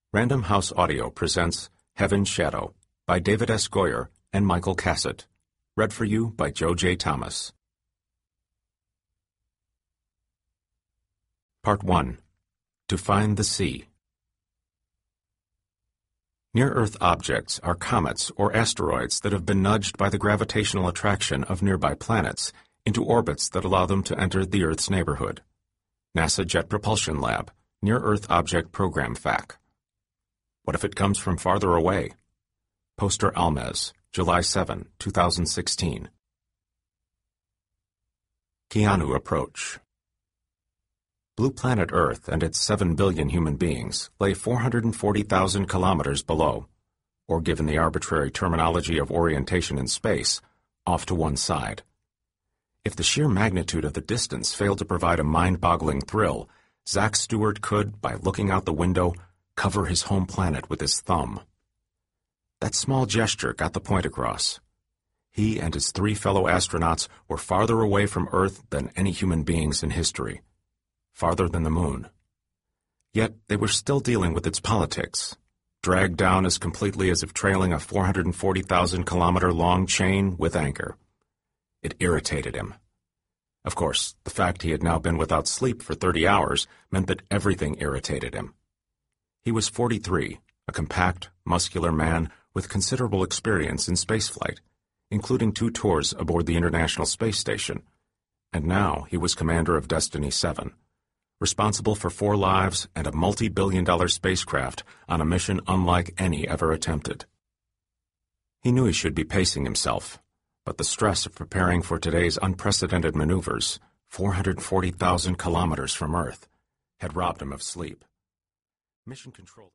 Random House Audio presents Heaven's Shadow by David S. Goyer and Michael Cassett. Read for you by Joe J. Thomas. Part 1. To Find the Sea. Near-Earth objects are comets or asteroids that have been nudged by the gravitational attraction of nearby planets into orbits that allow them to enter the Earth's neighborhood. NASA Jet Propulsion Lab, Near-Earth Object Program FAC. What if it comes from farther away? Poster Almez, July 7, 2016. Keanu Approach. Blue planet Earth and its 7 billion human beings lay 440,000 kilometers below, or given the arbitrary terminology of orientation in space, off to one side. If the sheer magnitude of the distance failed to provide a mind-boggling thrill, Zach Stewart could, by looking out the window, cover his home planet with his thumb. That small gesture got the point across. He and his 3 fellow astronauts were farther away from Earth than any human beings in history. Farther than the moon. Yet they were still dealing with its politics, dragged down as completely as if trailing a 440,000-kilometer-long chain with anchor. It irritated him. Of course, the fact he had now been without sleep for 30 hours meant that everything irritated him. He was 43, a compact, muscular man with considerable experience in spaceflight, including 2 tours aboard the International Space Station, and now he was commander of Destiny 7, responsible for 4 lives and a multi-billion-dollar spacecraft on a mission unlike any ever attempted. He knew he should be pacing himself, but the stress of preparing for today's unprecedented maneuvers, 440,000 kilometers from Earth, had robbed him of sleep. Mission Control.